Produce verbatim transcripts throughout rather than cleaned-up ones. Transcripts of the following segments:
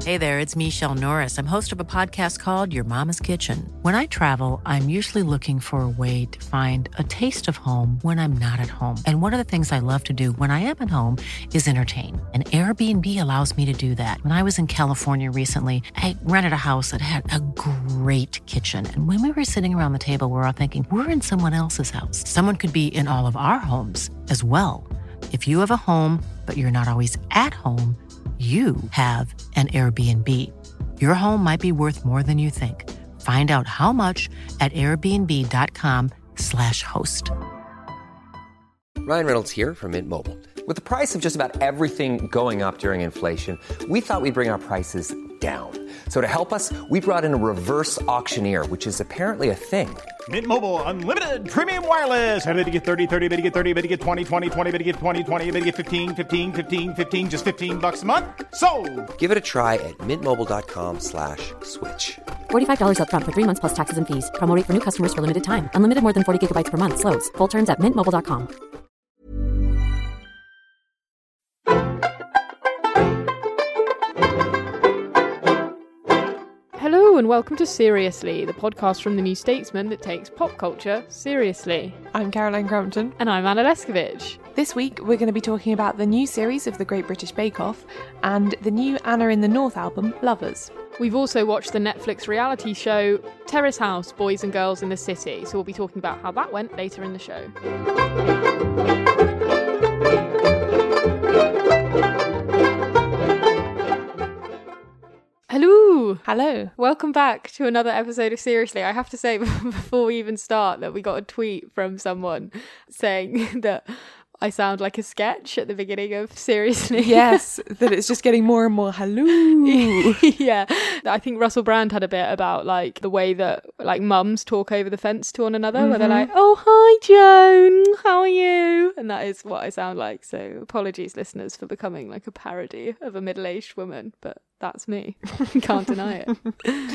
Hey there, it's Michelle Norris. I'm host of a podcast called Your Mama's Kitchen. When I travel, I'm usually looking for a way to find a taste of home when I'm not at home. And one of the things I love to do when I am at home is entertain. And Airbnb allows me to do that. When I was in California recently, I rented a house that had a great kitchen. And when we were sitting around the table, we were all thinking, we're in someone else's house. Someone could be in all of our homes as well. If you have a home, but you're not always at home, you have an Airbnb. Your home might be worth more than you think. Find out how much at airbnb.com slash host. Ryan Reynolds here from Mint Mobile. With the price of just about everything going up during inflation, we thought we'd bring our prices down. So to help us, we brought in a reverse auctioneer, which is apparently a thing. Mint Mobile Unlimited Premium Wireless. How to get thirty, thirty, how to get thirty, how to get twenty, twenty, twenty, how to get twenty, twenty, how to get fifteen, fifteen, fifteen, fifteen, just fifteen bucks a month? Sold! Give it a try at mintmobile.com slash switch. forty-five dollars up front for three months plus taxes and fees. Promo rate for new customers for limited time. Unlimited more than forty gigabytes per month. Slows full terms at mint mobile dot com. Hello and welcome to Seriously, the podcast from the New Statesman that takes pop culture seriously. I'm Caroline Crampton. And I'm Anna Leskovich. This week we're going to be talking about the new series of The Great British Bake Off and the new Anna in the North album, Lovers. We've also watched the Netflix reality show Terrace House, Boys and Girls in the City, so we'll be talking about how that went later in the show. Hello! Hello. Welcome back to another episode of Seriously. I have to say before we even start that we got a tweet from someone saying that I sound like a sketch at the beginning of Seriously. Yes, that it's just getting more and more hello. Yeah. I think Russell Brand had a bit about like the way that like mums talk over the fence to one another, mm-hmm. where they're like, oh, hi, Joan, how are you? And that is what I sound like. So apologies, listeners, for becoming like a parody of a middle-aged woman, but that's me. Can't deny it.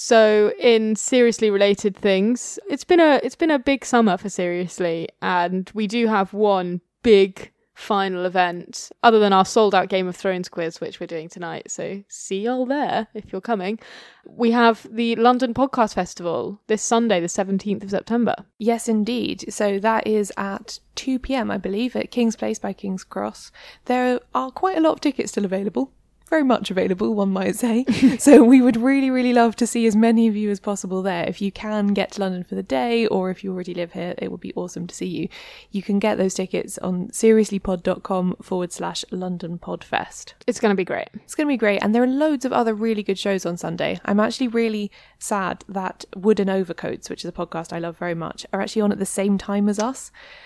So in seriously related things, it's been a it's been a big summer for Seriously, and we do have one big final event other than our sold out Game of Thrones quiz, which we're doing tonight. So see y'all there if you're coming. We have the London Podcast Festival this Sunday, the seventeenth of September. Yes, indeed. So that is at two p.m, I believe, at King's Place by King's Cross. There are quite a lot of tickets still available. Very much available, one might say. So we would really, really love to see as many of you as possible there. If you can get to London for the day, or if you already live here, it would be awesome to see you. You can get those tickets on seriouslypod.com forward slash London Podfest. It's going to be great. It's going to be great. And there are loads of other really good shows on Sunday. I'm actually really sad that Wooden Overcoats, which is a podcast I love very much, are actually on at the same time as us.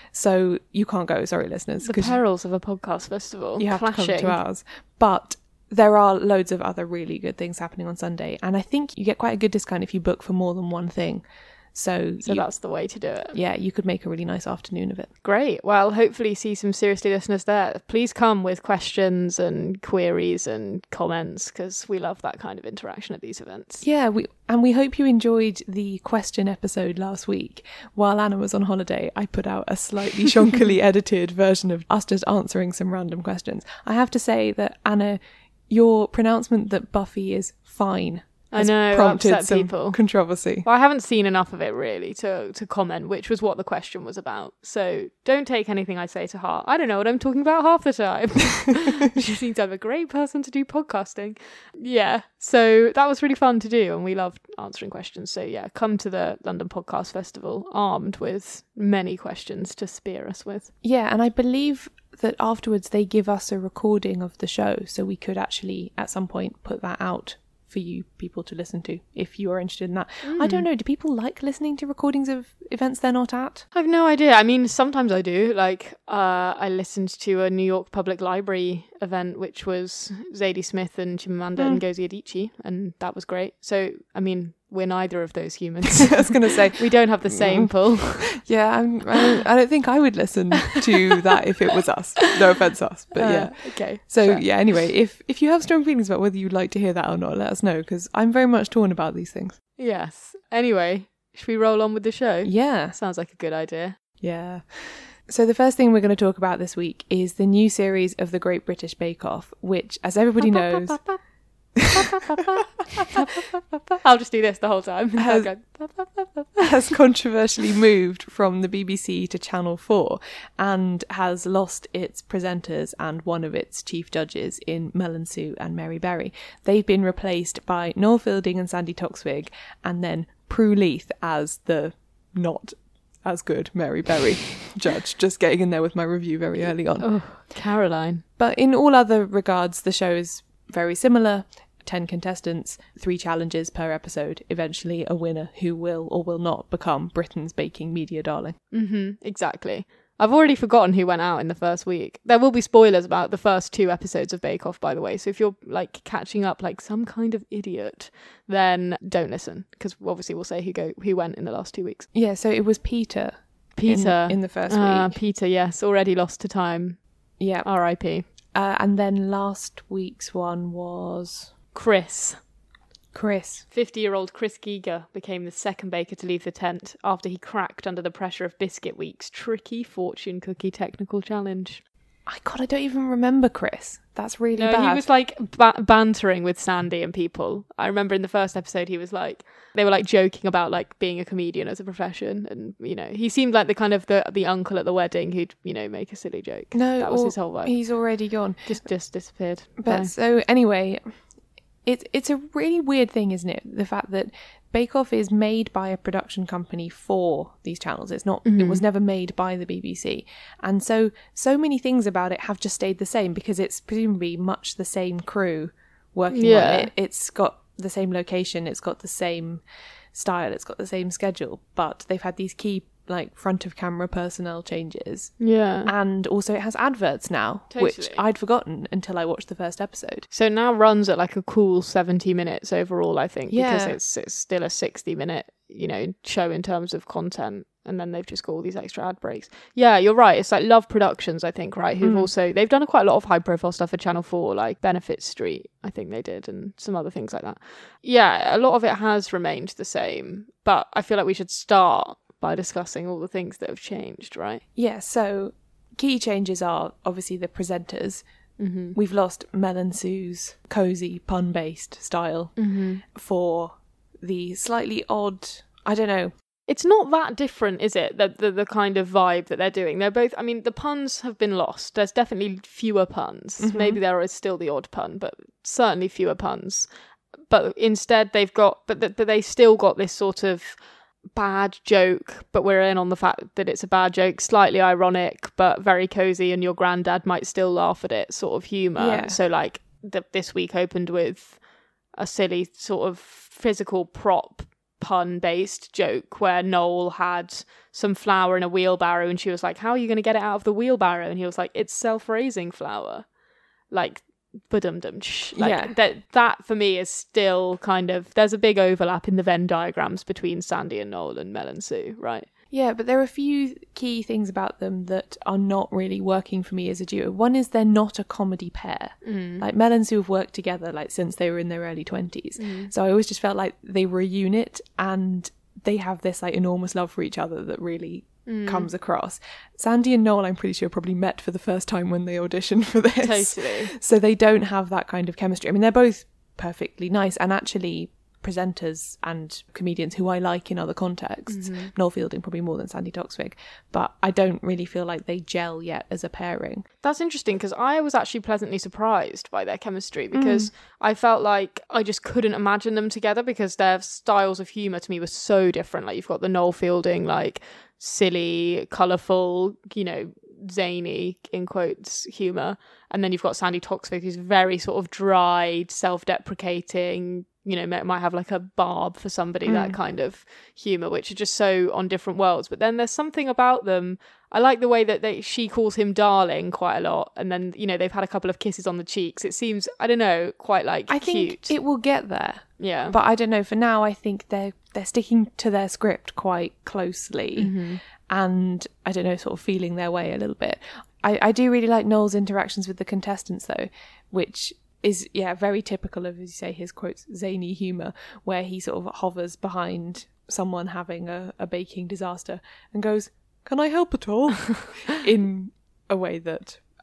So you can't go, sorry listeners. The perils of a podcast festival. You have clashing. to come to ours. But there are loads of other really good things happening on Sunday, and I think you get quite a good discount if you book for more than one thing. So, so you, that's the way to do it. Yeah, you could make a really nice afternoon of it. Great. Well, hopefully see some Seriously listeners there. Please come with questions and queries and comments, because we love that kind of interaction at these events. Yeah, we and we hope you enjoyed the question episode last week. While Anna was on holiday, I put out a slightly shonkily edited version of us just answering some random questions. I have to say that, Anna, your pronouncement that Buffy is fine has I know, prompted upset some people. Controversy. Well, I haven't seen enough of it really to, to comment, which was what the question was about. So don't take anything I say to heart. I don't know what I'm talking about half the time. You just think I'm a great person to do podcasting. Yeah, so that was really fun to do, and we loved answering questions. So yeah, come to the London Podcast Festival armed with many questions to spear us with. Yeah, and I believe that afterwards they give us a recording of the show, so we could actually at some point put that out for you people to listen to if you are interested in that. Mm. I don't know, do people like listening to recordings of events they're not at? I've no idea. I mean, sometimes I do. Like, uh, I listened to a New York Public Library event, which was Zadie Smith and Chimamanda mm. Ngozi Adichie, and that was great. So, I mean, we're neither of those humans. I was going to say. We don't have the same pull. Yeah, I'm, I, don't, I don't think I would listen to that if it was us. No offence us, but uh, yeah. Okay. So, fair. yeah, anyway, if, if you have strong feelings about whether you'd like to hear that or not, let us know, because I'm very much torn about these things. Yes. Anyway, should we roll on with the show? Yeah. Sounds like a good idea. Yeah. So the first thing we're going to talk about this week is the new series of The Great British Bake Off, which, as everybody knows... I'll just do this the whole time. Has, has controversially moved from the B B C to Channel four and has lost its presenters and one of its chief judges in Melon Sue and Mary Berry. They've been replaced by Noel Fielding and Sandy Toksvig, and then Prue Leith as the not as good Mary Berry judge. Just getting in there with my review very early on. Oh, Caroline. But in all other regards, the show is very similar. ten contestants, three challenges per episode, eventually a winner who will or will not become Britain's baking media darling. Mm-hmm, exactly. I've already forgotten who went out in the first week. There will be spoilers about the first two episodes of Bake Off, by the way. So if you're like catching up like some kind of idiot, then don't listen, because obviously we'll say who go who went in the last two weeks. Yeah, so it was Peter. Peter in, in the first uh, week. Peter, yes, already lost to time. Yeah, R I P. Uh, and then last week's one was Chris. Chris. fifty-year-old Chris Giger became the second baker to leave the tent after he cracked under the pressure of Biscuit Week's tricky fortune cookie technical challenge. I God, I don't even remember Chris. That's really no, bad. He was like ba- bantering with Sandy and people. I remember in the first episode he was like, they were like joking about like being a comedian as a profession, and you know, he seemed like the kind of the the uncle at the wedding who'd, you know, make a silly joke. No, that was his whole vibe. He's already gone. Just just disappeared. But Bye. so anyway, it's it's a really weird thing, isn't it? The fact that Bake Off is made by a production company for these channels. It's not. Mm-hmm. It was never made by the B B C, and so so many things about it have just stayed the same because it's presumably much the same crew working yeah. on it. It's got the same location. It's got the same style. It's got the same schedule. But they've had these key like front of camera personnel changes. Yeah. And also it has adverts now, Totally. which I'd forgotten until I watched the first episode. So it now runs at like a cool seventy minutes overall, I think, Yeah. because it's it's still a sixty minute, you know, show in terms of content, and then they've just got all these extra ad breaks. Yeah, you're right. It's like Love Productions, I think, right? Who've Mm. also they've done quite a lot of high profile stuff for Channel four, like Benefit Street, I think they did, and some other things like that. Yeah, a lot of it has remained the same, but I feel like we should start by discussing all the things that have changed, right? Yeah, so key changes are obviously the presenters. Mm-hmm. We've lost Mel and Sue's cosy pun-based style Mm-hmm. for the slightly odd, I don't know. It's not that different, is it? The, the the kind of vibe that they're doing. They're both, I mean, the puns have been lost. There's definitely fewer puns. Mm-hmm. Maybe there is still the odd pun, but certainly fewer puns. But instead they've got, but, but they still got this sort of bad joke, but we're in on the fact that it's a bad joke, slightly ironic, but very cozy, and your granddad might still laugh at it sort of humour. Yeah. So like the, this week opened with a silly sort of physical prop pun based joke where Noel had some flour in a wheelbarrow and she was like, how are you going to get it out of the wheelbarrow? And he was like, it's self-raising flour. Like, ba-dum-dum. Like, Yeah. that, that for me is still kind of, there's a big overlap in the Venn diagrams between Sandy and Noel and Mel and Sue, right? Yeah, but there are a few key things about them that are not really working for me as a duo. One is they're not a comedy pair. Mm. Like Mel and Sue have worked together like since they were in their early twenties. Mm. So I always just felt like they were a unit and they have this like enormous love for each other that really mm. comes across. Sandy and Noel, I'm pretty sure, probably met for the first time when they auditioned for this. Totally. So they don't have that kind of chemistry. I mean, they're both perfectly nice and actually presenters and comedians who I like in other contexts. Mm-hmm. Noel Fielding probably more than Sandy Toksvig, but I don't really feel like they gel yet as a pairing. That's interesting because I was actually pleasantly surprised by their chemistry because mm. I felt like I just couldn't imagine them together because their styles of humour to me were so different. Like you've got the Noel Fielding, like silly, colourful, you know, zany in quotes humour, and then you've got Sandy Toksvig who's very sort of dried, self-deprecating, you know, might have like a barb for somebody, mm. that kind of humour, which are just so on different worlds. But then there's something about them. I like the way that they, she calls him darling quite a lot. And then, you know, they've had a couple of kisses on the cheeks. It seems, I don't know, quite like I cute. think it will get there. Yeah. But I don't know. For now, I think they're, they're sticking to their script quite closely. Mm-hmm. And I don't know, sort of feeling their way a little bit. I, I do really like Noel's interactions with the contestants, though, which is, yeah, very typical of, as you say, his quotes, zany humour, where he sort of hovers behind someone having a, a baking disaster and goes, can I help at all? In a way that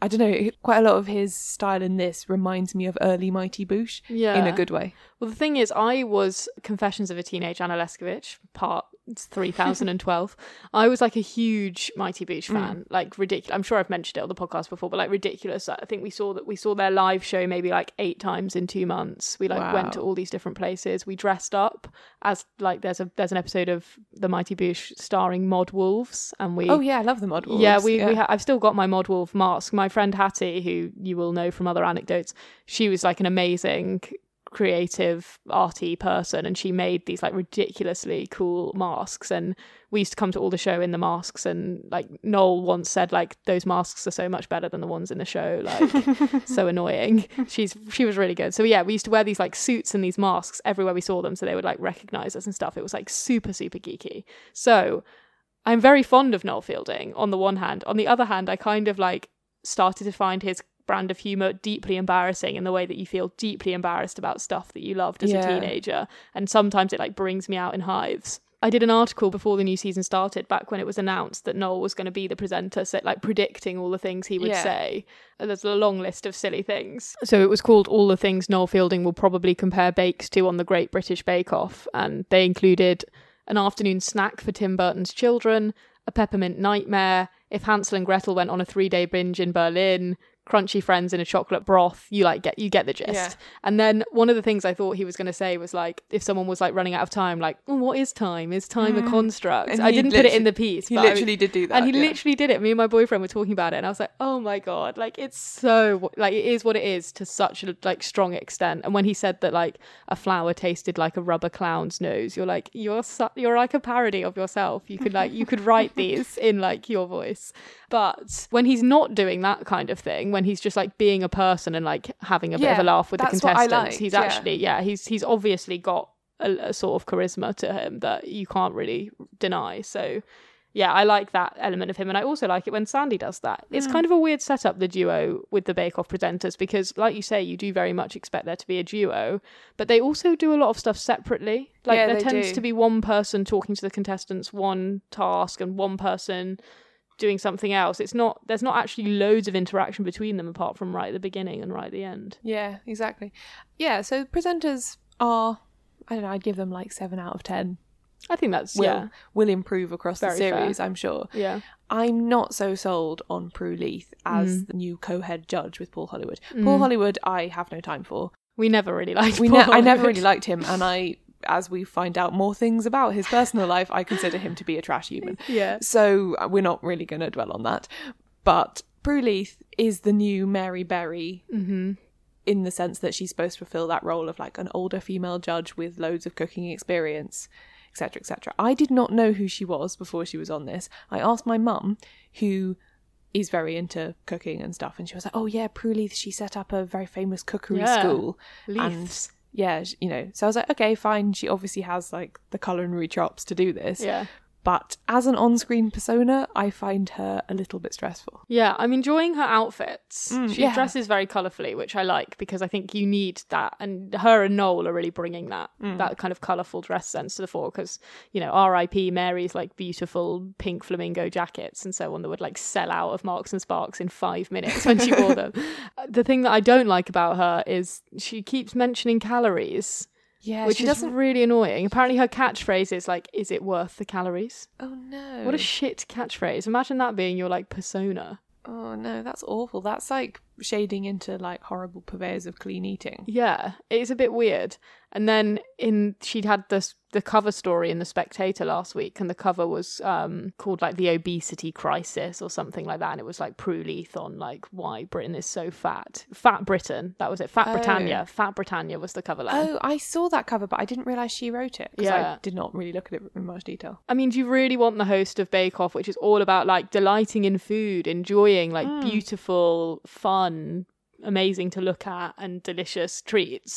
I don't know, quite a lot of his style in this reminds me of early Mighty Boosh Yeah. in a good way. Well, the thing is, I was Confessions of a Teenage Anna Leskowicz, part three thousand twelve. I was like a huge Mighty Boosh fan, mm. like ridiculous. I'm sure I've mentioned it on the podcast before, but like ridiculous. I think we saw that we saw their live show maybe like eight times in two months. We like wow. went to all these different places. We dressed up as like there's a there's an episode of the Mighty Boosh starring Mod Wolves, and we oh yeah, I love the Mod Wolves. Yeah, we yeah. we ha- I've still got my Mod Wolf mask. My friend Hattie, who you will know from other anecdotes, she was like an amazing creative arty person, and she made these like ridiculously cool masks, and we used to come to all the show in the masks, and like Noel once said like those masks are so much better than the ones in the show, like so annoying. She's she was really good. So yeah, we used to wear these like suits and these masks everywhere we saw them, so they would like recognize us and stuff. It was like super super geeky. So I'm very fond of Noel Fielding on the one hand. On the other hand, I kind of like started to find his brand of humor deeply embarrassing, in the way that you feel deeply embarrassed about stuff that you loved as yeah. a teenager, and sometimes it like brings me out in hives. I did an article before the new season started, back when it was announced that Noel was going to be the presenter, so like predicting all the things he would yeah. say. And there's a long list of silly things. So it was called All the Things Noel Fielding Will Probably Compare Bakes to on the Great British Bake Off, and they included an afternoon snack for Tim Burton's children, a peppermint nightmare, if Hansel and Gretel went on a three-day binge in Berlin, crunchy friends in a chocolate broth. You like get you get the gist. Yeah. And then one of the things I thought he was going to say was like, if someone was like running out of time, like, oh, what is time? Is time mm. a construct? And I didn't put it in the piece. He but literally I, did do that. And he yeah. literally did it. Me and my boyfriend were talking about it, and I was like, oh my god, like it's so like it is what it is to such a like strong extent. And when he said that like a flower tasted like a rubber clown's nose, you're like you're su- you're like a parody of yourself. You could like you could write these in like your voice. But when he's not doing that kind of thing, when he's just like being a person and like having a bit yeah, of a laugh with the contestants, like. he's yeah. actually yeah he's he's obviously got a, a sort of charisma to him that you can't really deny. So yeah, I like that element of him, and I also like it when Sandy does that. It's mm. kind of a weird setup, the duo with the Bake Off presenters, because like you say, you do very much expect there to be a duo, but they also do a lot of stuff separately. Like yeah, there they tends do. to be one person talking to the contestants one task, and one person doing something else. It's not there's not actually loads of interaction between them apart from right at the beginning and right at the end. Yeah, exactly. Yeah, so presenters are, I don't know, I'd give them like seven out of ten. I think that's will, yeah will improve across Very the series, fair. I'm sure. Yeah. I'm not so sold on Prue Leith as Mm. the new co-head judge with Paul Hollywood. Mm. Paul Hollywood, I have no time for. We never really liked We Paul ne- I never Hollywood. really liked him, and I, as we find out more things about his personal life, I consider him to be a trash human. Yeah. So uh, we're not really going to dwell on that. But Prue Leith is the new Mary Berry. Mm-hmm. In the sense that she's supposed to fulfill that role of like an older female judge with loads of cooking experience, etc, et cetera. I did not know who she was before she was on this. I asked my mum, who is very into cooking and stuff, and she was like, oh yeah, Prue Leith, she set up a very famous cookery Yeah. school. Leiths. And yeah, sh- you know, so I was like, okay, fine, she obviously has like the culinary chops to do this. Yeah. But as an on-screen persona, I find her a little bit stressful. Yeah, I'm enjoying her outfits. Mm, she yeah. dresses very colourfully, which I like, because I think you need that. And her and Noel are really bringing that Mm. that kind of colourful dress sense to the fore, because, you know, R I P Mary's like beautiful pink flamingo jackets and so on that would like sell out of Marks and Sparks in five minutes when she wore them. The thing that I don't like about her is she keeps mentioning calories. Yeah, which she is doesn't. really annoying. Apparently her catchphrase is like, is it worth the calories? Oh no! What a shit catchphrase. Imagine that being your like persona. Oh no, that's awful. That's like shading into like horrible purveyors of clean eating. Yeah, it's a bit weird. And then in she'd had this the cover story in The Spectator last week, and the cover was um called like The Obesity Crisis or something like that, and it was like Prue Leith on like why Britain is so fat. Fat Britain, that was it. Fat Oh. Britannia. Fat Britannia was the cover line. Oh, I saw that cover, but I didn't realise she wrote it, because Yeah. I did not really look at it in much detail. I mean, do you really want the host of Bake Off, which is all about like delighting in food, enjoying like beautiful, fun, amazing to look at and delicious treats,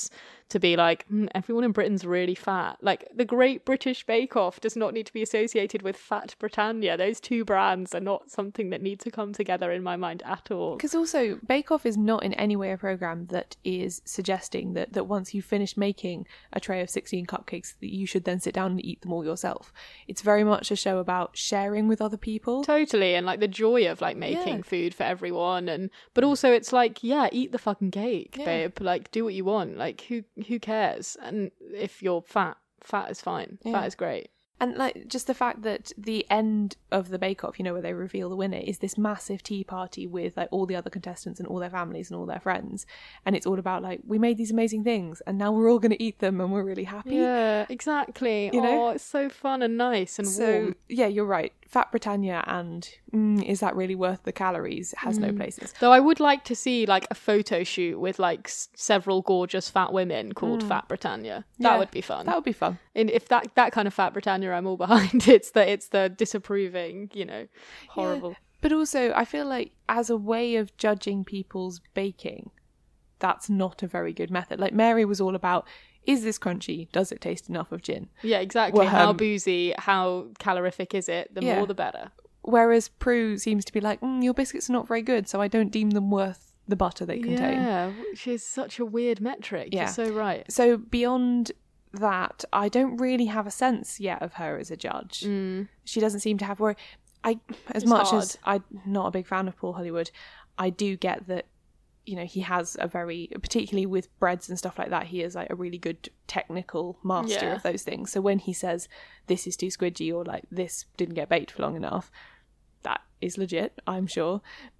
to be like, mm, everyone in Britain's really fat. Like, the Great British Bake Off does not need to be associated with Fat Britannia. Those two brands are not something that need to come together in my mind at all. Because also, Bake Off is not in any way a programme that is suggesting that, that once you've finished making a tray of sixteen cupcakes, that you should then sit down and eat them all yourself. It's very much a show about sharing with other people. Totally, and like the joy of like making Yeah. food for everyone, and but also it's like, yeah, eat the fucking cake, Yeah. babe. Like, do what you want. Like, who who cares? And if you're fat, fat is fine. Yeah. Fat is great. And like just the fact that the end of the Bake Off, you know, where they reveal the winner, is this massive tea party with like all the other contestants and all their families and all their friends, and it's all about like, we made these amazing things and now we're all going to eat them and we're really happy. Yeah, exactly. You know? Oh, it's so fun and nice and So warm. yeah, you're right. Fat Britannia and mm, is that really worth the calories? Has no places. Though I would like to see like a photo shoot with like s- several gorgeous fat women called Fat Britannia. That Yeah, would be fun. That would be fun. And if that that kind of Fat Britannia, I'm all behind. It's the it's the disapproving, you know, horrible. Yeah. But also, I feel like as a way of judging people's baking, that's not a very good method. Like Mary was all about, is this crunchy? Does it taste enough of gin? Yeah, exactly. Well, how um, boozy, how calorific is it? The Yeah. more, the better. Whereas Prue seems to be like, mm, your biscuits are not very good, so I don't deem them worth the butter they contain. Yeah, which is such a weird metric. Yeah. You're so right. So beyond that, I don't really have a sense yet of her as a judge. Mm. She doesn't seem to have worry. I, as It's much hard. as I'm not a big fan of Paul Hollywood, I do get that, you know, he has a very, particularly with breads and stuff like that, he is like a really good technical master Yeah. of those things. So when he says this is too squidgy or like this didn't get baked for long enough, that is legit, I'm sure.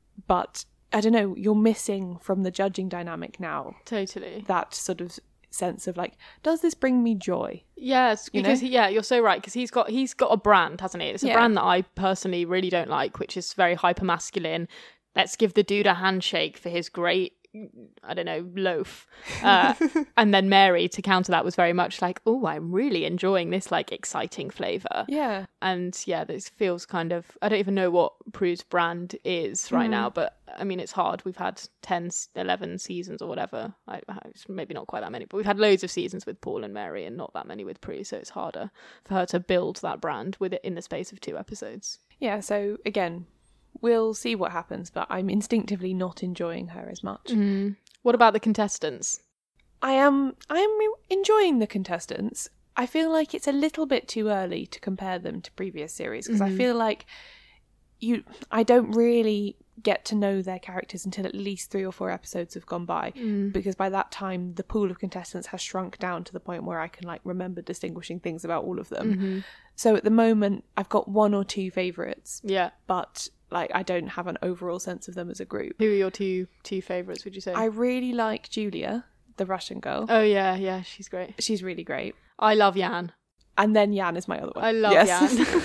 But I don't know, you're missing from the judging dynamic now Totally. that sort of sense of like, does this bring me joy? Yes, You because know? he, yeah, you're so right. Because he's got he's got a brand, hasn't he? It's a Yeah. brand that I personally really don't like, which is very hyper masculine. Let's give the dude a handshake for his great, I don't know, loaf. Uh, and then Mary, to counter that, was very much like, oh, I'm really enjoying this like exciting flavour. Yeah. And yeah, this feels kind of, I don't even know what Prue's brand is right Mm. now, but I mean, it's hard. We've had ten, eleven seasons or whatever. I, it's maybe not quite that many, but we've had loads of seasons with Paul and Mary and not that many with Prue. So it's harder for her to build that brand with it in the space of two episodes. Yeah, so again, we'll see what happens, but I'm instinctively not enjoying her as much. What about the contestants? I am I am enjoying the contestants. I feel like it's a little bit too early to compare them to previous series because I feel like you I don't really get to know their characters until at least three or four episodes have gone by because by that time the pool of contestants has shrunk down to the point where I can like remember distinguishing things about all of them. So at the moment I've got one or two favourites, Yeah. but like I don't have an overall sense of them as a group. Who are your two two favourites, would you say? I really like Julia, the Russian girl. Oh, yeah, yeah, she's great. She's really great. I love Jan. And then Jan is my other one. I love Yes. Jan.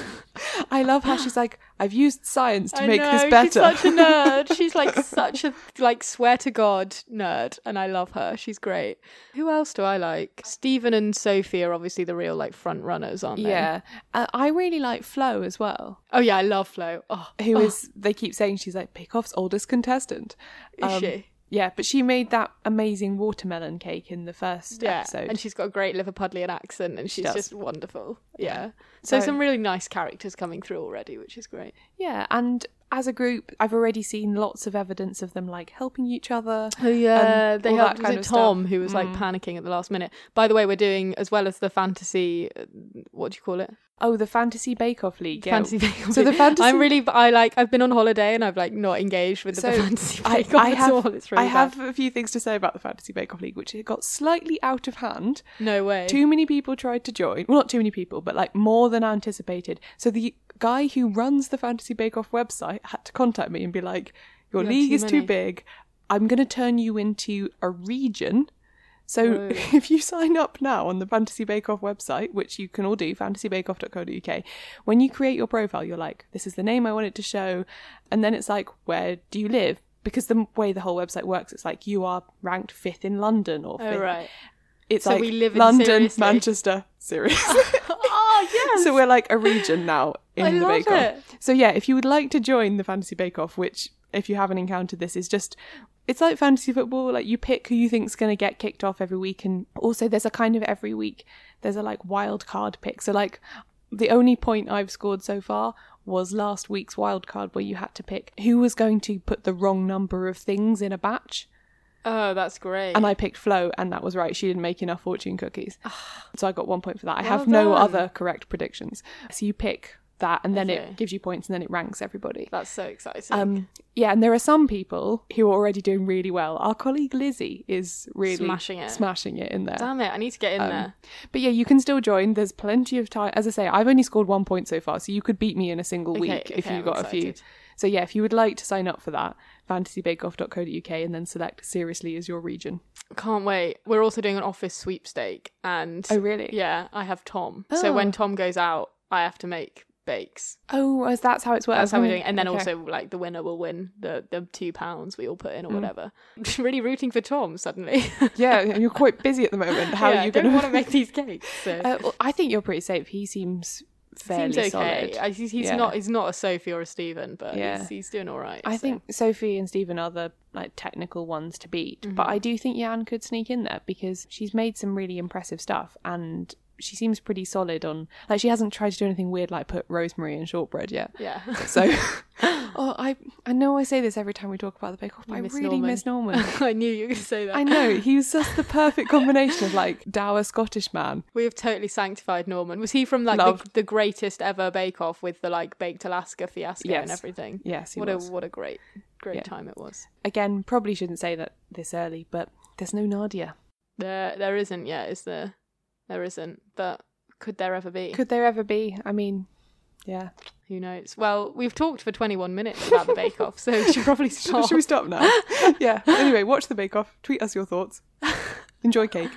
I love how she's like, I've used science to I make know, this better. she's such a nerd. She's like such a, like, swear to God nerd. And I love her. She's great. Who else do I like? Stephen and Sophie are obviously the real, like, front runners, aren't they? Yeah. Uh, I really like Flo as well. Oh, yeah, I love Flo. Oh, Who oh, is, they keep saying she's like Bake Off's oldest contestant. Is Um, she? Yeah, but she made that amazing watermelon cake in the first Yeah, episode. and she's got a great Liverpudlian accent, and she's does. just wonderful. Yeah. So, So- some really nice characters coming through already, which is great. Yeah, and as a group, I've already seen lots of evidence of them like helping each other. Oh yeah, and they all helped. that Was kind it of Tom stuff. who was like Mm. panicking at the last minute? By the way, we're doing as well as the fantasy. uh, What do you call it? Oh, the Fantasy Bake Off League. Yeah. Fantasy Bake Off. So the fantasy. I'm really. I like. I've been on holiday and I've like not engaged with the So, fantasy I, Bake Off I at have, all. It's really I bad. have a few things to say about the Fantasy Bake Off League, which it got slightly out of hand. No way. Too many people tried to join. Well, not too many people, but like more than anticipated. So the guy who runs the Fantasy Bake Off website had to contact me and be like, your You have league too is many." too big. I'm going to turn you into a region. So Whoa. if you sign up now on the Fantasy Bake Off website, which you can all do, fantasy bake off dot co dot uk, when you create your profile, you're like, this is the name I want it to show. And then it's like, where do you live? Because the way the whole website works, it's like you are ranked fifth in London or fifth. Oh right. It's So like we live in London, seriously. Manchester, seriously. Oh yes. So we're like a region now in I the love Bake Off. it. So yeah, if you would like to join the Fantasy Bake Off, which if you haven't encountered this is just It's like fantasy football. Like, you pick who you think's going to get kicked off every week. And also there's a kind of every week, there's a like wild card pick. So like the only point I've scored so far was last week's wild card, where you had to pick who was going to put the wrong number of things in a batch. Oh, that's great. And I picked Flo, and that was right. She didn't make enough fortune cookies. So I got one point for that. I Well have no done. other correct predictions. So you pick that, and then Okay. it gives you points, and then it ranks everybody. That's so exciting. Um, yeah, and there are some people who are already doing really well. Our colleague Lizzie is really Smashing it. smashing it in there. Damn it, I need to get in Um, there. But yeah, you can still join. There's plenty of time. As I say, I've only scored one point so far, so you could beat me in a single Okay, week if okay, you I'm got a few. excited. So yeah, if you would like to sign up for that, fantasy bake off dot co dot uk, and then select seriously as your region. Can't wait. We're also doing an office sweepstake, and Oh, really? yeah, I have Tom. So Oh. when Tom goes out, I have to make bakes. Oh, as that's how it's worked. That's how we're doing it. And then Okay. also, like, the winner will win the, the two pounds we all put in or Mm. whatever. Really rooting for Tom suddenly. Yeah, you're quite busy at the moment. How yeah, are you I don't going want to make these cakes. So. Uh, well, I think you're pretty safe. He seems fairly Seems okay. solid. I, he's he's Yeah. not he's not a Sophie or a Stephen, but Yeah. he's, he's doing all right. I so. think Sophie and Stephen are the like technical ones to beat, but Mm-hmm. I do think Jan could sneak in there because she's made some really impressive stuff, and she seems pretty solid on. Like, she hasn't tried to do anything weird like put rosemary in shortbread yet. Yeah. So, oh, I I know I say this every time we talk about the Bake Off, but I You miss really Norman. miss Norman. I knew you were going to say that. I know, he was just the perfect combination of like dour Scottish man. We have totally sanctified Norman. Was he from like Love. the, the greatest ever Bake Off with the like Baked Alaska fiasco Yes. and everything? Yes, he what was. a what a great great Yeah. time it was. Again, probably shouldn't say that this early, but there's no Nadia. There there isn't yet, is there? There isn't. But could there ever be? Could there ever be? I mean, yeah. Who knows? Well, we've talked for twenty-one minutes about the Bake Off, so we should probably stop. Should we stop now? Yeah. Anyway, watch the Bake Off. Tweet us your thoughts. Enjoy cake.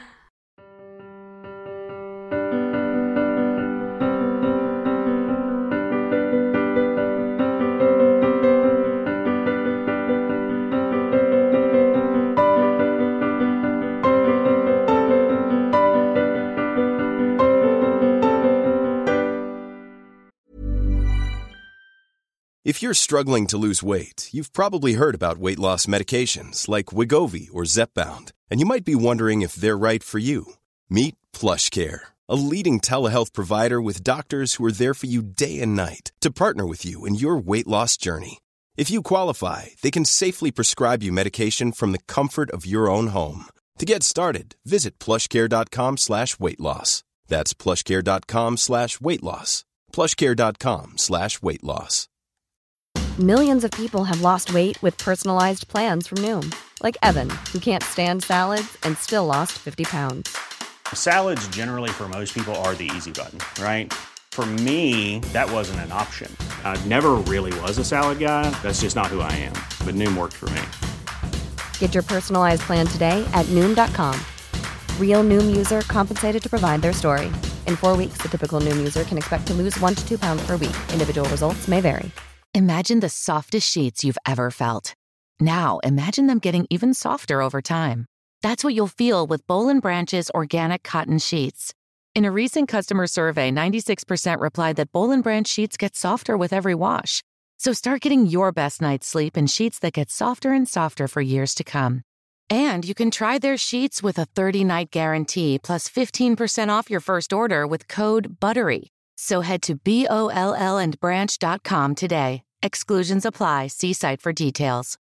If you're struggling to lose weight, you've probably heard about weight loss medications like Wegovy or Zepbound, and you might be wondering if they're right for you. Meet PlushCare, a leading telehealth provider with doctors who are there for you day and night to partner with you in your weight loss journey. If you qualify, they can safely prescribe you medication from the comfort of your own home. To get started, visit plushcare.com slash weight loss. That's plushcare.com slash weight loss. plushcare.com slash weight loss. Millions of people have lost weight with personalized plans from Noom. Like Evan, who can't stand salads and still lost fifty pounds. Salads generally for most people are the easy button, right? For me, that wasn't an option. I never really was a salad guy. That's just not who I am. But Noom worked for me. Get your personalized plan today at Noom dot com. Real Noom user compensated to provide their story. In four weeks, the typical Noom user can expect to lose one to two pounds per week. Individual results may vary. Imagine the softest sheets you've ever felt. Now, imagine them getting even softer over time. That's what you'll feel with Boll and Branch's organic cotton sheets. In a recent customer survey, ninety-six percent replied that Boll and Branch sheets get softer with every wash. So start getting your best night's sleep in sheets that get softer and softer for years to come. And you can try their sheets with a thirty-night guarantee plus fifteen percent off your first order with code BUTTERY. So head to B O L L and branch dot com today. Exclusions apply. See site for details.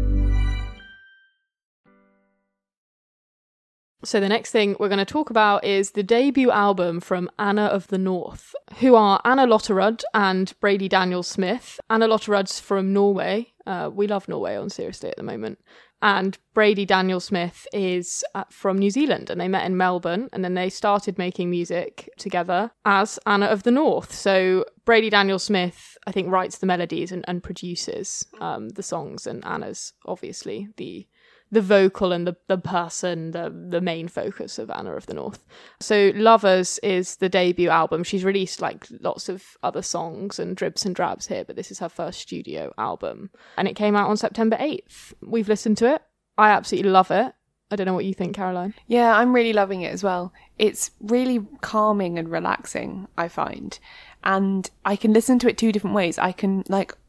So the next thing we're going to talk about is the debut album from Anna of the North, who are Anna Lotterud and Brady Daniel Smith. Anna Lotterud's from Norway. Uh, we love Norway on Seriously at the moment. And Brady Daniel Smith is uh, from New Zealand, and they met in Melbourne, and then they started making music together as Anna of the North. So Brady Daniel Smith, I think, writes the melodies and, and produces um, the songs, and Anna's obviously the the vocal and the, the person, the, the main focus of Anna of the North. So Lovers is the debut album. She's released like lots of other songs and dribs and drabs here, but this is her first studio album. And it came out on September eighth. We've listened to it. I absolutely love it. I don't know what you think, Caroline. Yeah, I'm really loving it as well. It's really calming and relaxing, I find. And I can listen to it two different ways. I can, like,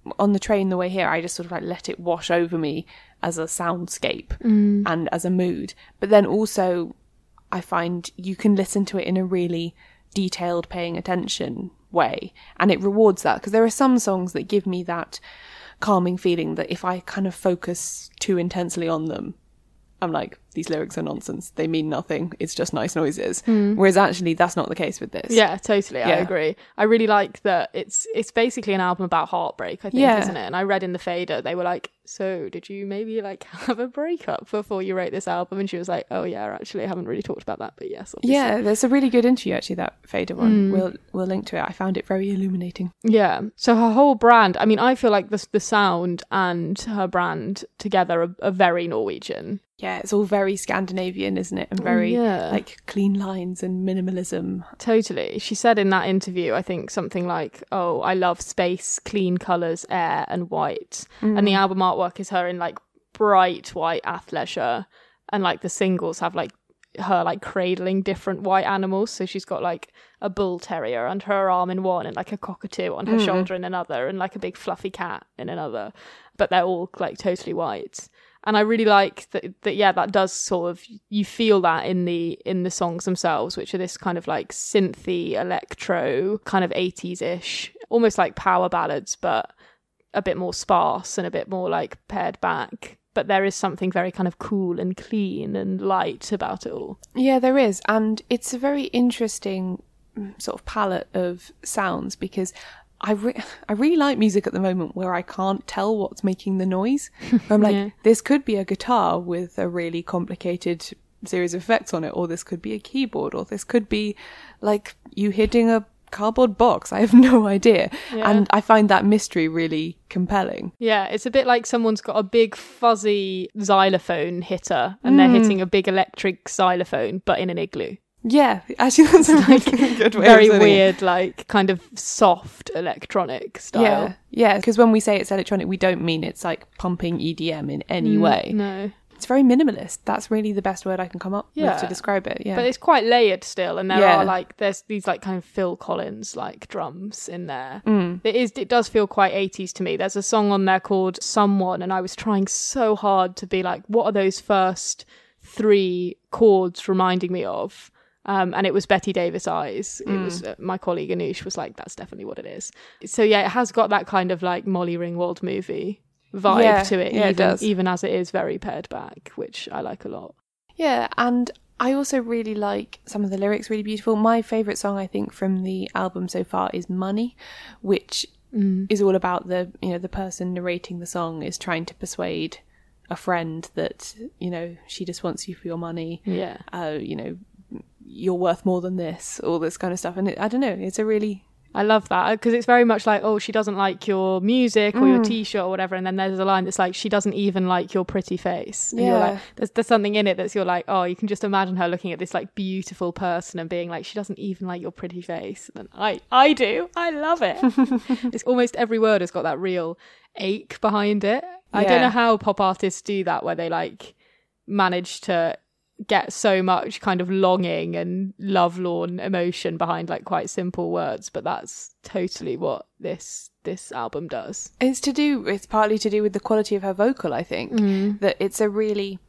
on the train the way here, I just sort of like let it wash over me as a soundscape Mm. and as a mood. But then also I find you can listen to it in a really detailed, paying attention way, and it rewards that, because there are some songs that give me that calming feeling that if I kind of focus too intensely on them, I'm like, these lyrics are nonsense. They mean nothing. It's just nice noises. Mm. Whereas actually that's not the case with this. Yeah, totally. I Yeah. agree. I really like that it's it's basically an album about heartbreak, I think, Yeah. isn't it? And I read in the fader, they were like, so did you maybe like have a breakup before you wrote this album? And she was like, oh yeah, actually I haven't really talked about that, but yes, obviously. Yeah, there's a really good interview actually, that Fader one. Mm. We'll we'll link to it. I found it very illuminating. Yeah. So her whole brand, I mean, I feel like the, the sound and her brand together are, are very Norwegian. Yeah, it's all very Scandinavian, isn't it? And very Yeah. like clean lines and minimalism. Totally. She said in that interview, I think something like, oh, I love space, clean colours, air and white. And the Mm. album artwork is her in like bright white athleisure. And like the singles have like her like cradling different white animals. So she's got like a bull terrier under her arm in one and like a cockatoo on her Mm. shoulder in another and like a big fluffy cat in another. But they're all like totally white. And I really like that, that, yeah, that does sort of, you feel that in the in the songs themselves, which are this kind of like synthy, electro, kind of eighties-ish, almost like power ballads, but a bit more sparse and a bit more like pared back. But there is something very kind of cool and clean and light about it all. Yeah, there is. And it's a very interesting mm, sort of palette of sounds, because I, re- I really like music at the moment where I can't tell what's making the noise. I'm like, Yeah. this could be a guitar with a really complicated series of effects on it, or this could be a keyboard, or this could be like you hitting a cardboard box. I have no idea. Yeah. And I find that mystery really compelling. Yeah, it's a bit like someone's got a big fuzzy xylophone hitter and they're Mm. hitting a big electric xylophone, but in an igloo. Yeah, actually that's a really good way Very of saying it. weird, like kind of soft electronic style. Yeah, yeah, because when we say it's electronic, we don't mean it's like pumping E D M in any Mm, way. No. It's very minimalist. That's really the best word I can come up Yeah. with to describe it. Yeah. But it's quite layered still, and there Yeah. are like there's these like kind of Phil Collins like drums in there. Mm. It is it does feel quite eighties to me. There's a song on there called Someone, and I was trying so hard to be like, what are those first three chords reminding me of? Um, and it was Betty Davis Eyes. It Mm. was uh, my colleague Anoush was like, that's definitely what it is. So yeah, it has got that kind of like Molly Ringwald movie vibe Yeah, to it, yeah, it even, does. even as it is very pared back, which I like a lot. Yeah, and I also really like some of the lyrics, really beautiful. My favourite song, I think, from the album so far is Money, which Mm. is all about the, you know, the person narrating the song is trying to persuade a friend that, you know, she just wants you for your money. Yeah. Uh, you know, you're worth more than this, all this kind of stuff. And it, I don't know, it's a really... I love that because it's very much like, oh, she doesn't like your music or your Mm. t-shirt or whatever, and then there's a line that's like, she doesn't even like your pretty face. And you're Yeah. like, there's, there's something in it that's you're like, oh, you can just imagine her looking at this like beautiful person and being like, she doesn't even like your pretty face. And I, I do. I love it. It's almost every word has got that real ache behind it. I don't Yeah. know how pop artists do that, where they like manage to get so much kind of longing and lovelorn emotion behind like quite simple words, but that's totally what this this album does. It's to do, it's partly to do with the quality of her vocal, I think. Mm. That it's a really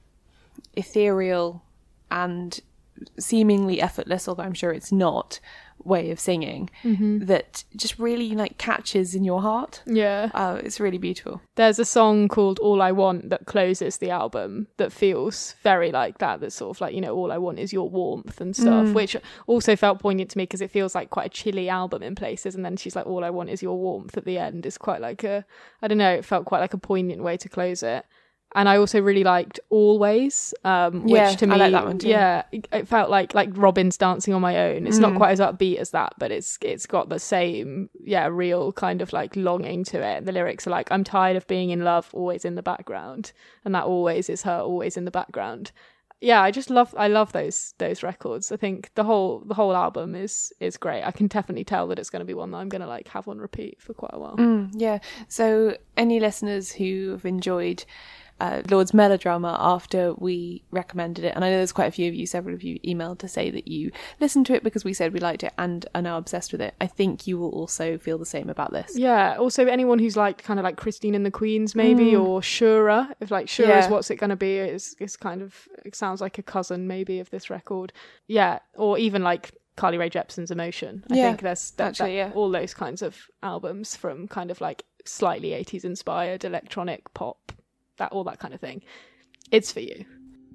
ethereal and seemingly effortless, although I'm sure it's not, way of singing Mhm. that just really like catches in your heart. Yeah. Oh, it's really beautiful. There's a song called All I Want that closes the album that feels very like that. That's sort of like, you know, all I want is your warmth and stuff, Mm. which also felt poignant to me because it feels like quite a chilly album in places. And then she's like, all I want is your warmth at the end is quite like a, I don't know, it felt quite like a poignant way to close it. And I also really liked Always, um, which Yeah, to me, I like that one too. yeah, it, it felt like like Robin's Dancing on My Own. It's not Mm. quite as upbeat as that, but it's it's got the same, yeah, real kind of like longing to it. The lyrics are like, I'm tired of being in love, always in the background, and that always is her, always in the background. Yeah, I just love, I love those those records. I think the whole the whole album is is great. I can definitely tell that it's going to be one that I'm going to like have on repeat for quite a while. Mm, yeah. So any listeners who have enjoyed uh, Lord's Melodrama after we recommended it. And I know there's quite a few of you, several of you emailed to say that you listened to it because we said we liked it and are now obsessed with it. I think you will also feel the same about this. Yeah, also anyone who's like kind of like Christine and the Queens maybe, mm. or Shura. If like Shura's Yeah. What's It Gonna Be is is kind of, it sounds like a cousin maybe of this record. Yeah, or even like Carly Rae Jepsen's Emotion. I Yeah, think there's that, actually, that, yeah. all those kinds of albums from kind of like slightly eighties inspired electronic pop, that all that kind of thing. It's for you.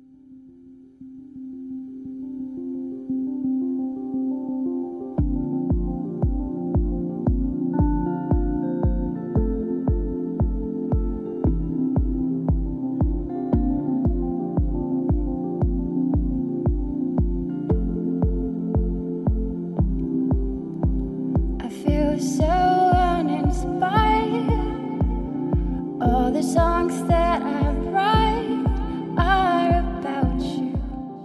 I feel so uninspired. All the songs that I write are about you.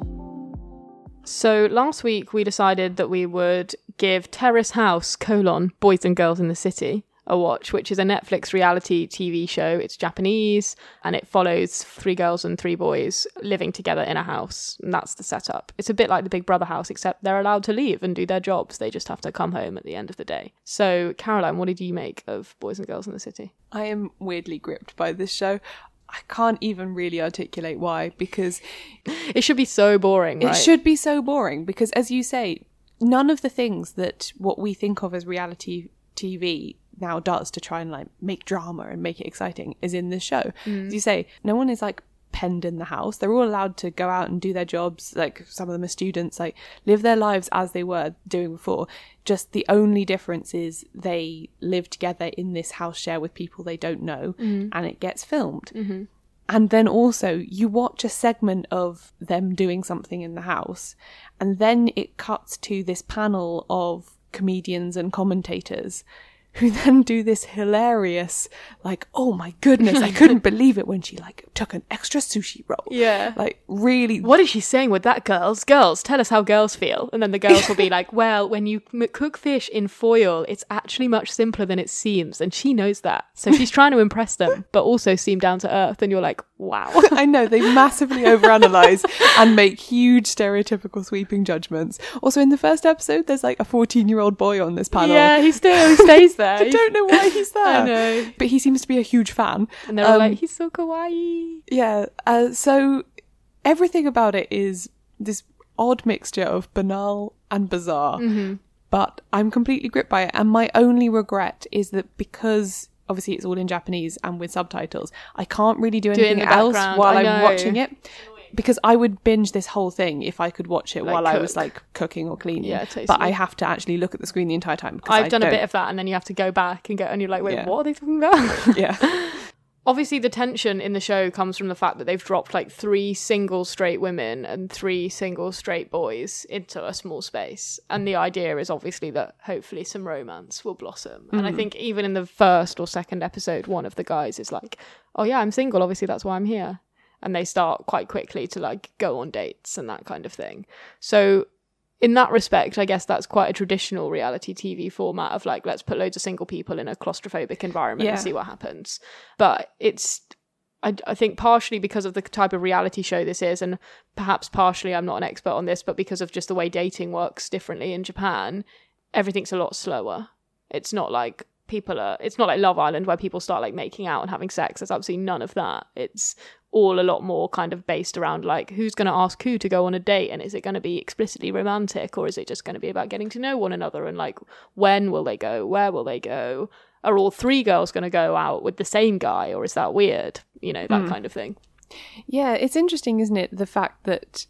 So last week we decided that we would give Terrace House, colon, Boys and Girls in the City, a watch, which is a Netflix reality T V show. It's Japanese and it follows three girls and three boys living together in a house. And that's the setup. It's a bit like the Big Brother house, except they're allowed to leave and do their jobs. They just have to come home at the end of the day. So Caroline, what did you make of Boys and Girls in the City? I am weirdly gripped by this show. I can't even really articulate why, because it should be so boring, right? It should be so boring because, as you say, none of the things that what we think of as reality T V now does to try and like make drama and make it exciting is in this show. Mm. As you say, no one is like penned in the house. They're all allowed to go out and do their jobs. Like some of them are students, like live their lives as they were doing before. Just the only difference is they live together in this house share with people they don't know, Mm. and it gets filmed. Mm-hmm. And then also you watch a segment of them doing something in the house, and then it cuts to this panel of comedians and commentators who then do this hilarious, like, oh my goodness, I couldn't believe it when she like took an extra sushi roll. Yeah. Like, really. What is she saying with that, girls? Girls, tell us how girls feel. And then the girls will be like, well, when you m- cook fish in foil, it's actually much simpler than it seems. And she knows that. So she's trying to impress them, but also seem down to earth. And you're like, wow. I know, they massively overanalyze and make huge stereotypical sweeping judgments. Also, in the first episode, there's like a fourteen-year-old boy on this panel. Yeah, he still he stays there. I don't know why he's there. I know. But he seems to be a huge fan. And they're all Um, like, he's so kawaii. Yeah, uh, so everything about it is this odd mixture of banal and bizarre. Mm-hmm. But I'm completely gripped by it. And my only regret is that because obviously it's all in Japanese and with subtitles, I can't really do Do it in anything the else background. while I I'm know. watching it. Because I would binge this whole thing if I could watch it Like while I cook. was like cooking or cleaning. Yeah, totally. But I have to actually look at the screen the entire time. Because I've I done a don't- bit of that, and then you have to go back and go, and you're like, wait, Yeah. what are they talking about? Yeah. Obviously, the tension in the show comes from the fact that they've dropped like three single straight women and three single straight boys into a small space. And the idea is obviously that hopefully some romance will blossom. And I Mm. think even in the first or second episode, one of the guys is like, oh yeah, I'm single. Obviously, that's why I'm here. And they start quite quickly to like go on dates and that kind of thing. So in that respect, I guess that's quite a traditional reality T V format of like, let's put loads of single people in a claustrophobic environment Yeah. and see what happens. But it's, I, I think partially because of the type of reality show this is, and perhaps partially, I'm not an expert on this, but because of just the way dating works differently in Japan, everything's a lot slower. It's not like people are, it's not like Love Island where people start like making out and having sex. There's absolutely none of that. It's all a lot more kind of based around like who's going to ask who to go on a date, and is it going to be explicitly romantic, or is it just going to be about getting to know one another, and like when will they go, where will they go, are all three girls going to go out with the same guy, or is that weird, you know, that Mm. kind of thing. Yeah, it's interesting, isn't it? The fact that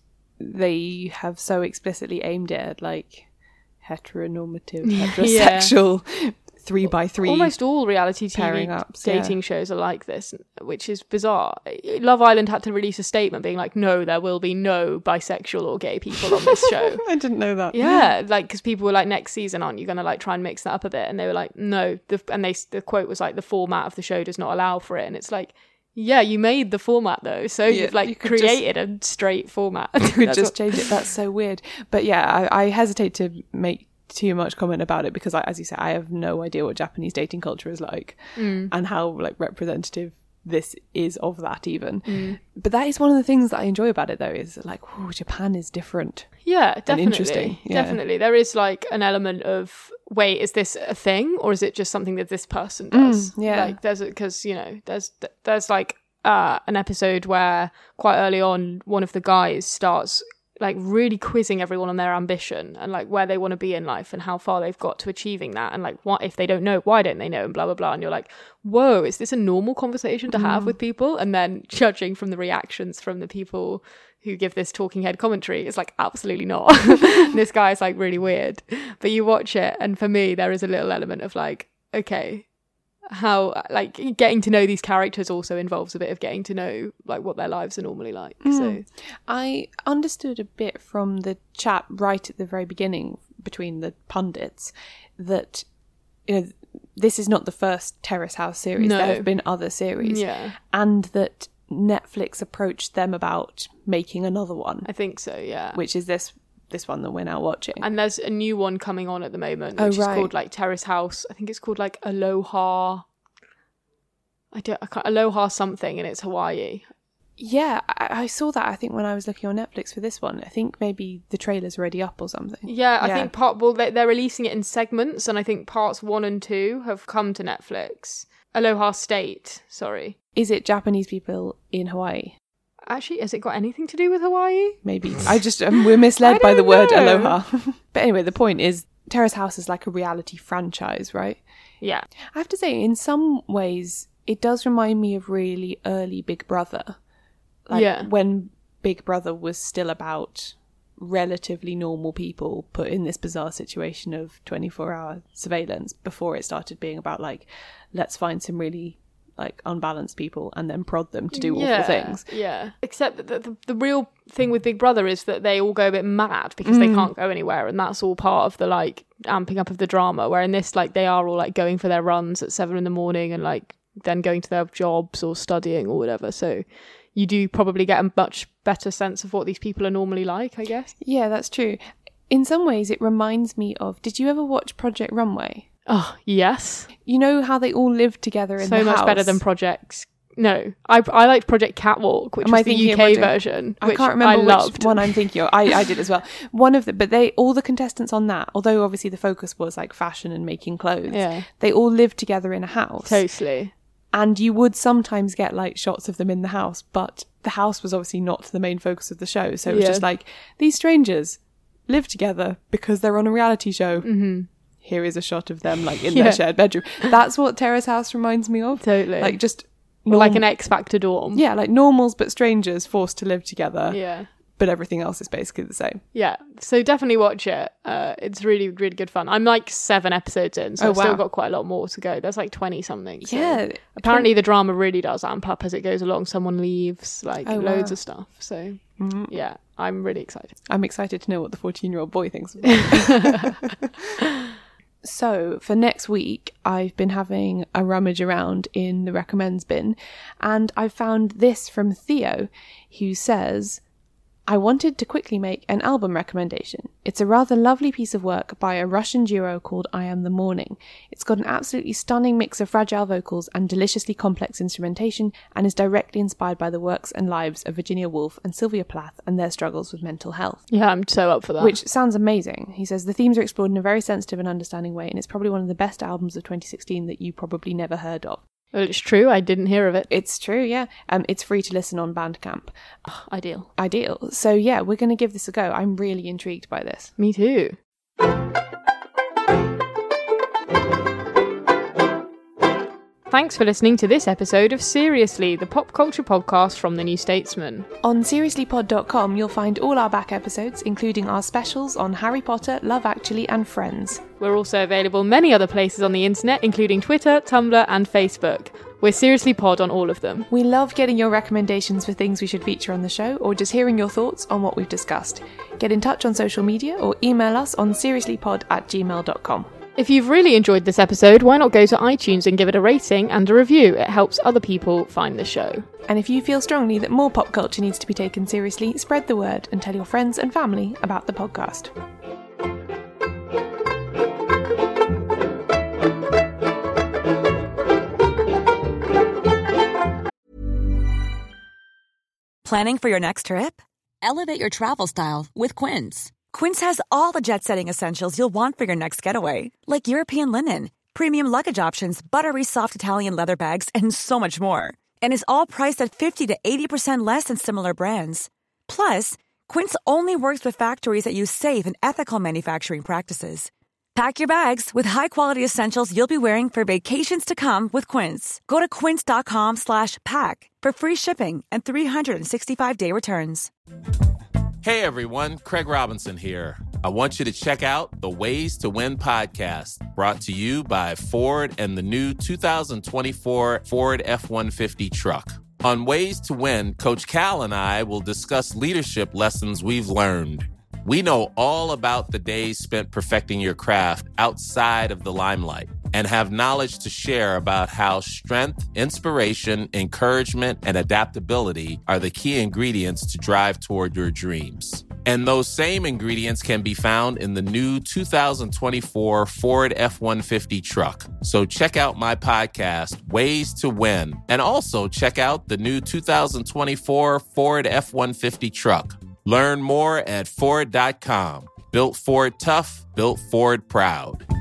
they have so explicitly aimed it at like heteronormative, Yeah. heterosexual, three by three. Almost all reality T V pairing ups, yeah. dating shows are like this, which is bizarre. Love Island had to release a statement being like, no, there will be no bisexual or gay people on this show. I didn't know that. Yeah, like, because people were like, next season, aren't you going to like try and mix that up a bit? And they were like, no. The, and they the quote was like, the format of the show does not allow for it. And it's like, yeah, you made the format though, so Yeah, you've like you could created a straight format. You could That's just what- change it. That's so weird. But yeah, I, I hesitate to make too much comment about it because, I, as you say, I have no idea what Japanese dating culture is like Mm. and how like representative this is of that even. Mm. But that is one of the things that I enjoy about it, though, is like, oh, Japan is different. Yeah, definitely. Interesting. Yeah. Definitely. There is like an element of, wait, is this a thing or is it just something that this person does? Mm, yeah. Like there's, because, you know, there's, there's like uh, an episode where quite early on, one of the guys starts like really quizzing everyone on their ambition and like where they want to be in life and how far they've got to achieving that. And like, what if they don't know, why don't they know? And blah, blah, blah. And you're like, whoa, is this a normal conversation to have mm. with people? And then judging from the reactions from the people who give this talking head commentary, it's like, absolutely not. This guy is like really weird. But you watch it, and for me, there is a little element of like, okay, how like getting to know these characters also involves a bit of getting to know like what their lives are normally like. Mm. So I understood a bit from the chat right at the very beginning between the pundits that, you know, this is not the first Terrace House series. No. There have been other series. Yeah. And that Netflix approached them about making another one. I think so, yeah. Which is this this one that we're now watching. And there's a new one coming on at the moment, oh, which right. is called like Terrace House. I think it's called like Aloha. I don't. I can't, Aloha something, and it's Hawaii. Yeah, I, I saw that. I think when I was looking on Netflix for this one, I think maybe the trailer's already up or something. Yeah, I yeah. think part. Well, they, they're releasing it in segments, and I think parts one and two have come to Netflix. Aloha State. Sorry. Is it Japanese people in Hawaii? Actually, has it got anything to do with Hawaii? Maybe. I just, um, we're misled by the word know. aloha. But anyway, the point is, Terrace House is like a reality franchise, right? Yeah. I have to say, in some ways, it does remind me of really early Big Brother. Like yeah. when Big Brother was still about relatively normal people put in this bizarre situation of twenty-four hour surveillance before it started being about like, let's find some really like unbalanced people and then prod them to do yeah, awful things. Yeah. Except that the, the, the real thing with Big Brother is that they all go a bit mad because mm. they can't go anywhere, and that's all part of the like amping up of the drama. Where in this, like, they are all like going for their runs at seven in the morning and like then going to their jobs or studying or whatever. So you do probably get a much better sense of what these people are normally like, I guess. Yeah, that's true. In some ways, it reminds me of, did you ever watch Project Runway? Oh, yes. You know how they all live together in so the house? So much better than Project... No. I I liked Project Catwalk, which Am was I the U K Project... version, I which can't remember I which loved. one I'm thinking of. I, I did as well. One of the... But they, all the contestants on that, although obviously the focus was like fashion and making clothes, yeah. they all lived together in a house. Totally. And you would sometimes get like shots of them in the house, but the house was obviously not the main focus of the show. So it was yeah. just like, these strangers live together because they're on a reality show. Mm-hmm. Here is a shot of them like in yeah. their shared bedroom. That's what Terrace House reminds me of. Totally. Like just... Norm- like an X Factor dorm. Yeah, like normals but strangers forced to live together. Yeah. But everything else is basically the same. Yeah. So definitely watch it. Uh, it's really, really good fun. I'm like seven episodes in, so oh, I've wow. still got quite a lot more to go. There's like twenty something. So yeah. Apparently the drama really does amp up as it goes along. Someone leaves, like oh, loads wow. of stuff. So mm-hmm. yeah, I'm really excited. I'm excited to know what the fourteen-year-old boy thinks of it. So, for next week, I've been having a rummage around in the recommends bin, and I found this from Theo, who says, I wanted to quickly make an album recommendation. It's a rather lovely piece of work by a Russian duo called I Am the Morning. It's got an absolutely stunning mix of fragile vocals and deliciously complex instrumentation, and is directly inspired by the works and lives of Virginia Woolf and Sylvia Plath and their struggles with mental health. Yeah, I'm so up for that. Which sounds amazing. He says the themes are explored in a very sensitive and understanding way, and it's probably one of the best albums of twenty sixteen that you probably never heard of. Well, it's true. I didn't hear of it. It's true, yeah. Um, it's free to listen on Bandcamp. Oh, ideal. Ideal. So yeah, we're going to give this a go. I'm really intrigued by this. Me too. Thanks for listening to this episode of Seriously, the pop culture podcast from The New Statesman. On seriously pod dot com, you'll find all our back episodes, including our specials on Harry Potter, Love Actually, and Friends. We're also available many other places on the internet, including Twitter, Tumblr, and Facebook. We're Seriously Pod on all of them. We love getting your recommendations for things we should feature on the show, or just hearing your thoughts on what we've discussed. Get in touch on social media or email us on seriously pod at gmail dot com. If you've really enjoyed this episode, why not go to iTunes and give it a rating and a review? It helps other people find the show. And if you feel strongly that more pop culture needs to be taken seriously, spread the word and tell your friends and family about the podcast. Planning for your next trip? Elevate your travel style with Quince. Quince has all the jet-setting essentials you'll want for your next getaway, like European linen, premium luggage options, buttery soft Italian leather bags, and so much more. And is all priced at fifty to eighty percent less than similar brands. Plus, Quince only works with factories that use safe and ethical manufacturing practices. Pack your bags with high-quality essentials you'll be wearing for vacations to come with Quince. Go to quince.com slash pack for free shipping and three sixty-five day returns. Hey everyone, Craig Robinson here. I want you to check out the Ways to Win podcast, brought to you by Ford and the new two thousand twenty-four Ford F one fifty truck. On Ways to Win, Coach Cal and I will discuss leadership lessons we've learned. We know all about the days spent perfecting your craft outside of the limelight and have knowledge to share about how strength, inspiration, encouragement, and adaptability are the key ingredients to drive toward your dreams. And those same ingredients can be found in the new two thousand twenty-four Ford F one fifty truck. So check out my podcast, Ways to Win, and also check out the new two thousand twenty-four Ford F one fifty truck. Learn more at Ford dot com. Built Ford tough, built Ford proud.